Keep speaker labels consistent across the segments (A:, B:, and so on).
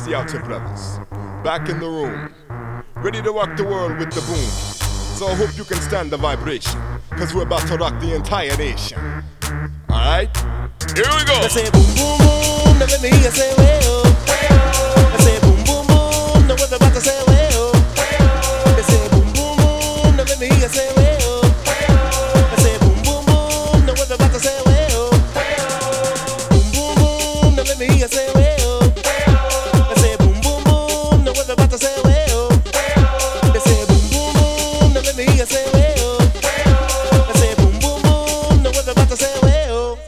A: see out your brothers. Back in the room, ready to rock the world with the boom. So I hope you can stand the vibration, cause we're about to rock the entire nation. Alright? Here we go!
B: I say boom boom boom, now let me hear you say well. I say boom boom boom, now what about to say well. I say boom boom boom, now let me hear you say well. I say boom boom boom, now what about to say well. Boom boom boom, now let me hear you say well. I say boom boom boom, now what about to say well. I say boom boom boom, now let me hear you say well. I say boom boom boom, now what about to say well.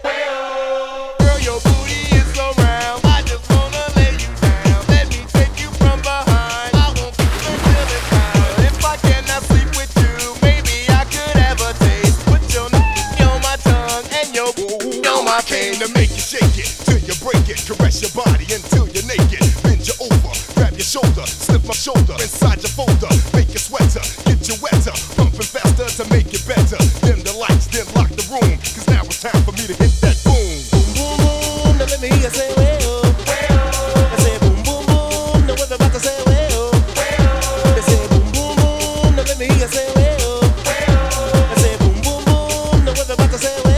A: Came to make you shake it, till you break it. Caress your body until you're naked. Bend you over, grab your shoulder, slip my shoulder inside your folder. Make you sweater, get you wetter, pumping faster to make it better. Dim the lights, then lock the room, cause now it's time for me to hit that boom.
B: Boom boom boom, now let me hear you say well. I say boom boom boom, now what about to say well. I say boom boom boom, now let me hear you say well. I say boom boom boom, now what about to say well.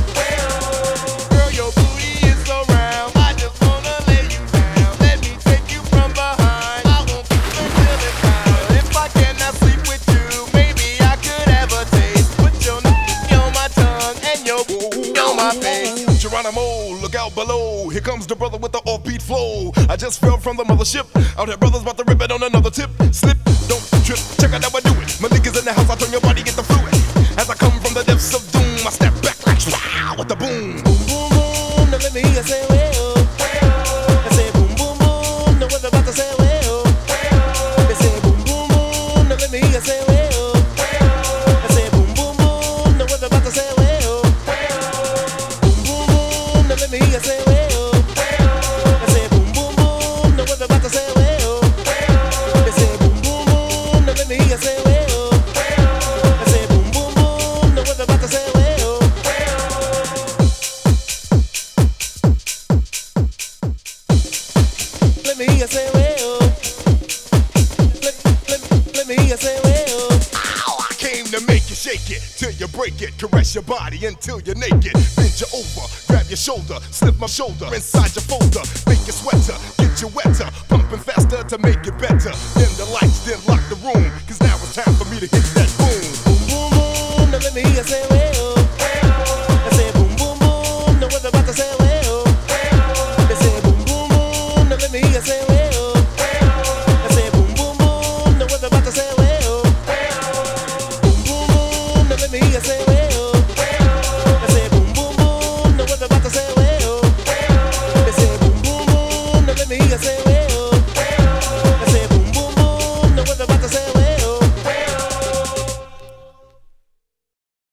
A: Geronimo, look out below. Here comes the brother with the offbeat flow. I just fell from the mothership. Out here, brothers about to rip it on another tip. Slip, don't trip, check out how I do it. My niggas in the house, I turn your body, get the fluid. As I come from the depths of doom, I step back like wow with the boom.
B: Boom boom boom, now let me hear you say well. I say boom boom boom, now what about to say well. I say boom boom boom, now let me hear you say well. I say boom boom boom, now what about to say well. Let me hear you say well. I say boom boom boom, now what about to say well. I say boom boom boom, now let me hear you say well. I say boom boom boom, now what about to say well. Let me hear you say well. Let me hear you say well.
A: I came to make you shake it till you break it. Caress your body until you're naked. Bend you over, grab your shoulder, slip my shoulder inside your folder. Make you sweater, get you wetter, pumping faster to make it better. Dim the lights, then lock the room, cause now it's time for me to hit that boom.
B: Boom boom boom, now let me hear you say well. I say boom boom boom, now what about to say well. I say boom boom boom, now let me hear you say well. I say boom boom boom, now what about to say well. Boom boom boom, now let me hear you say well.